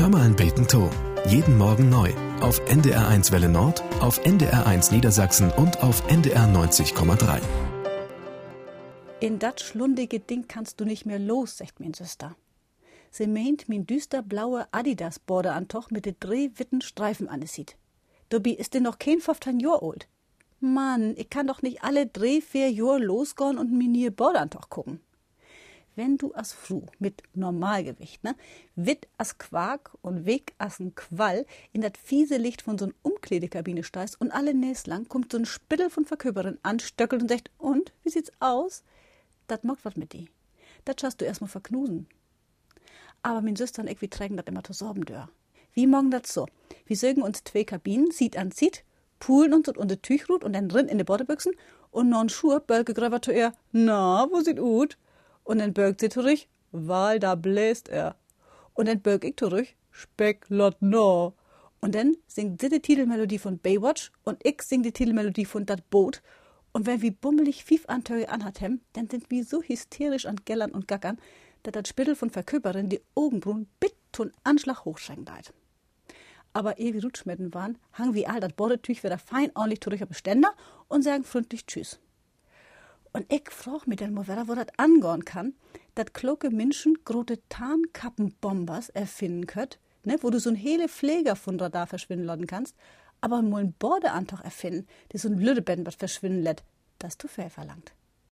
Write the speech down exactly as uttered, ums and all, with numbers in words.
Hör mal ein Beten to. Jeden Morgen neu. Auf N D R eins Welle Nord, auf N D R eins Niedersachsen und auf N D R neunzig Komma drei. In dat schlundige Ding kannst du nicht mehr los, sagt min Süster. Sie meint min düsterblaue Adidas-Borderantoch mit de drei witten Streifen an sieht. Dobi ist denn noch kein fünfzehn Jahr alt. Mann, ich kann doch nicht alle drei, vier Jahr losgehen und mir nie Borderantoch gucken. Wenn du as Fru mit Normalgewicht, ne, witt as Quark und weg as n Quall in dat fiese Licht von so'n Umkleidekabine steigst und alle Näs lang kommt so'n Spittel von Verköperin anstöckelt und sagt, und, wie sieht's aus? Dat mockt wat mit di. Dat schaust du erstmal verknusen. Aber min Süster und ich, wir trägen dat immer zu sorben dör. Wie morgen dat so? Wir sögen uns zwei Kabinen, Zieht an Zieht, poolen uns und de Tüchrut und dann drin in de Bordebüchsen und non Schuhe bölke gröver zu er, na, wo sieht ut? Und dann bölkt sie zurück, weil da bläst er. Und dann bölk ich zurück, Speck, lot no. Und dann singt sie die Titelmelodie von Baywatch und ich sing die Titelmelodie von Dat Boot. Und wenn wir bummelig fief Antöge anhat hem, dann sind wir so hysterisch an Gellern und Gackern, dass dat Spittel von Verköperin die Augenbrun bitt und Anschlag hochschrecken deit. Aber ehe wir Rutschmetten waren, hangen wir all dat Bordetüch wieder fein ordentlich zurück auf Ständer und sagen freundlich Tschüss. Und ich frag mich dann mal, wer wo das angehen kann, dass kloke Menschen große Tarnkappenbombers erfinden könnt, ne, wo du so ein hele Pfleger von Radar verschwinden lassen kannst, aber mal ein Bordeantoch erfinden, die so ein Lüdeband was verschwinden lässt, das du fair verlangt.